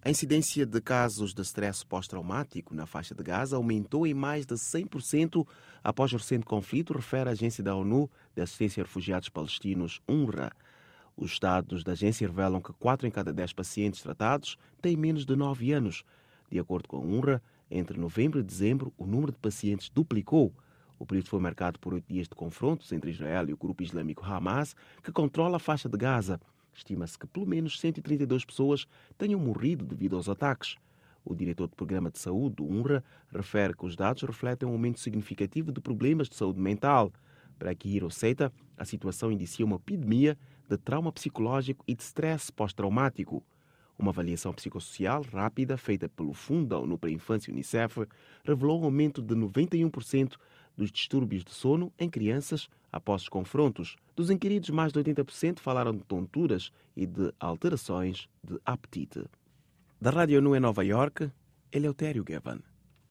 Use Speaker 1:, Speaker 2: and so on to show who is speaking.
Speaker 1: A incidência de casos de stress pós-traumático na faixa de Gaza aumentou em mais de 100% após o recente conflito, refere a Agência da ONU de Assistência a Refugiados Palestinos, UNRWA. Os dados da agência revelam que 4 em cada 10 pacientes tratados têm menos de 9 anos. De acordo com a UNRWA, entre novembro e dezembro, o número de pacientes duplicou. O período foi marcado por 8 dias de confrontos entre Israel e o grupo islâmico Hamas, que controla a faixa de Gaza. Estima-se que pelo menos 132 pessoas tenham morrido devido aos ataques. O diretor do Programa de Saúde do UNRWA refere que os dados refletem um aumento significativo de problemas de saúde mental. Para Akihiro Seita, a situação indicia uma epidemia de trauma psicológico e de stress pós-traumático. Uma avaliação psicossocial rápida feita pelo Fundo da ONU para a Infância, UNICEF, revelou um aumento de 91% dos distúrbios de sono em crianças após os confrontos. Dos inquiridos, mais de 80% falaram de tonturas e de alterações de apetite. Da Rádio ONU em Nova Iorque, Eleutério Gavan.